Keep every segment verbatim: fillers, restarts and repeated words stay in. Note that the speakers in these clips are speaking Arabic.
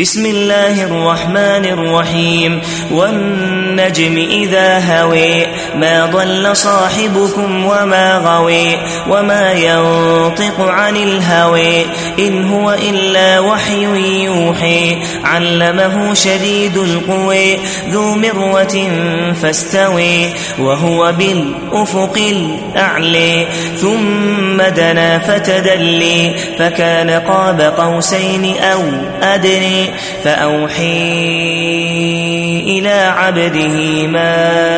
بسم الله الرحمن الرحيم والنجم إذا هوي ما ضل صاحبكم وما غوي وما ينطق عن الهوي إن هو إلا وحي يوحي علمه شديد القوى ذو مرة فاستوي وهو بالأفق الأعلى ثم دنا فتدلي فكان قاب قوسين أو أدني فأوحي إلى عبده ما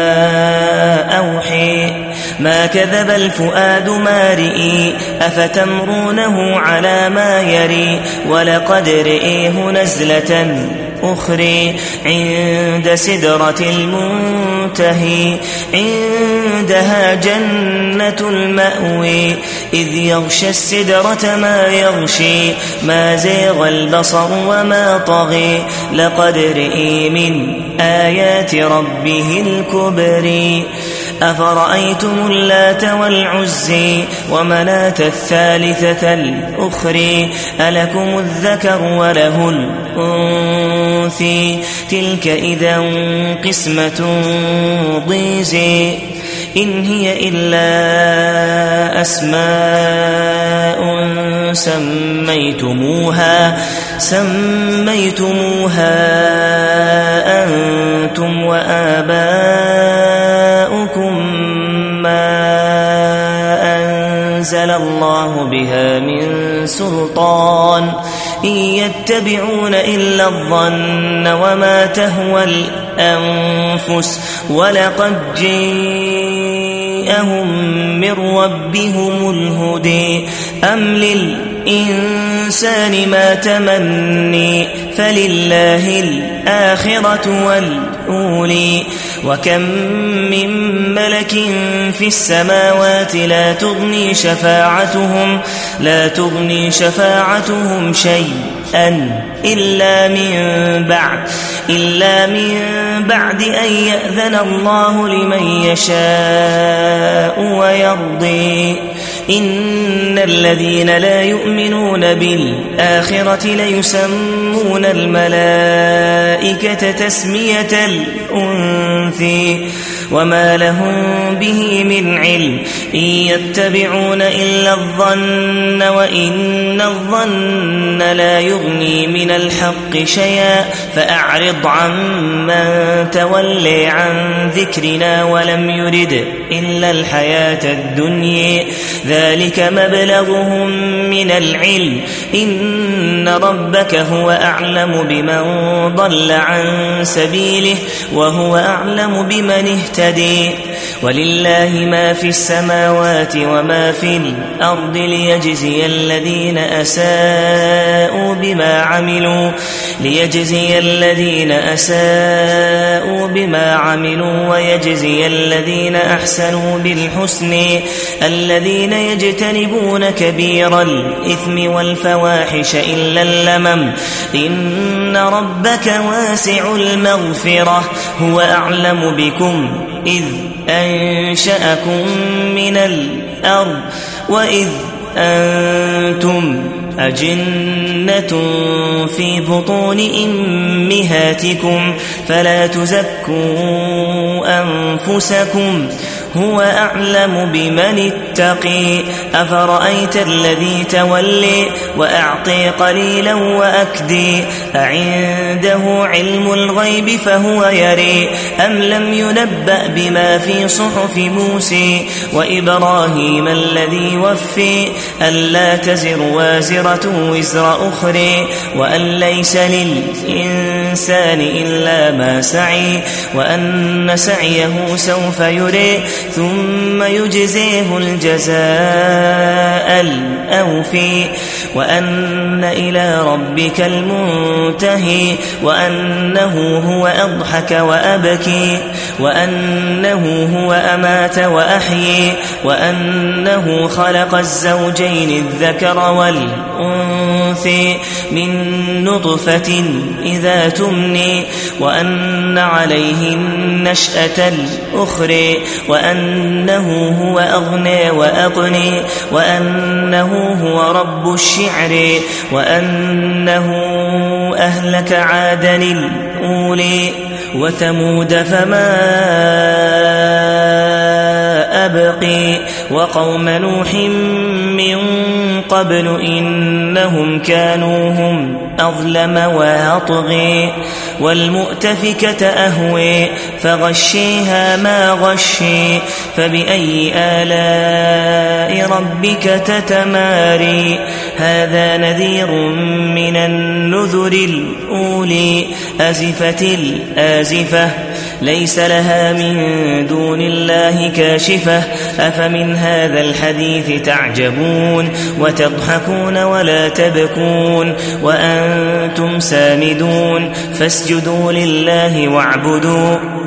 أوحي ما كذب الفؤاد ما رئي أفتمرونه على ما يري ولقد رئيه نزلة أخرى عند سدرة المنتهي عندها جنة المأوى إذ يغشى السدرة ما يغشي ما زيغ البصر وما طغي لقد رئي من آيات ربه الكبرى أفرأيتم اللات والعزي ومناة الثالثة الأخرى ألكم الذكر وله الأنثى تلك إذا قسمة ضيزى إن هي إلا أسماء سميتموها سميتموها أنتم وآباؤكم ما أنزل الله بها من سلطان إن يتبعون إلا الظن وما تهوى الأنفس ولقد جاءهم من ربهم الهدى أم للإنسان ما تمني فلله الآخرة والأولى وكم من ملك في السماوات لا تغني شفاعتهم لا تغني شفاعتهم شيئا إلا من بعد إلا من بعد أن يأذن الله لمن يشاء ويرضي إن الذين لا يؤمنون بالآخرة ليسمون الملائكة تسمية الأنثى وما لهم به من علم إن يتبعون إلا الظن وإن الظن لا يغني من الحق شيئا فأعرض عمن تولي عن ذكرنا ولم يرد إلا الحياة الدنيا ذلك مبلغهم من العلم إن ربك هو أعلم بمن ضل عن سبيله وهو أعلم بمن اهتدي ولله ما في السماوات وما في الأرض ليجزي الذين أساءوا بما عملوا ليجزي الذين أساءوا بما عملوا ويجزي الذين أحسنوا بالحسن الذين يجتنبون كبير الإثم والفواحش إلا اللمم إن ربك واسع المغفرة هو أعلم بكم إذ أنشأكم من الأرض وإذ أنتم أجنة في بطون أمهاتكم فلا تزكوا أنفسكم هو أعلم بمن اتقي أفرأيت الذي تولي وأعطي قليلا وأكدي أعنده علم الغيب فهو يري أم لم ينبأ بما في صحف موسى وإبراهيم الذي وفي ألا تزر وازرة وزر أخرى وأن ليس للإنسان إلا ما سعي وأن سعيه سوف يري ثم يجزيه الجزاء الأوفي وأن إلى ربك المنتهي وأنه هو أضحك وأبكي وأنه هو أمات وأحيي وأنه خلق الزوجين الذكر والأنثى ينثي من نطفة إذا تمني وأن عليه النشأة الأخرى وأنه هو أغنى وأقني وأنه هو رب الشعر وأنه أهلك عادا الأولي وثمود فما أبقي وقوم نوح من قبل إنهم كانوا هم أظلم وأطغي والمؤتفكة أهوي فغشيها ما غشي فبأي آلاء ربك تتماري هذا نذير من النذر الأولي أزفت الآزفة ليس لها من دون الله كاشفة أفمن هذا الحديث تعجبون وتضحكون ولا تبكون وأنتم سامدون فاسجدوا لله واعبدوا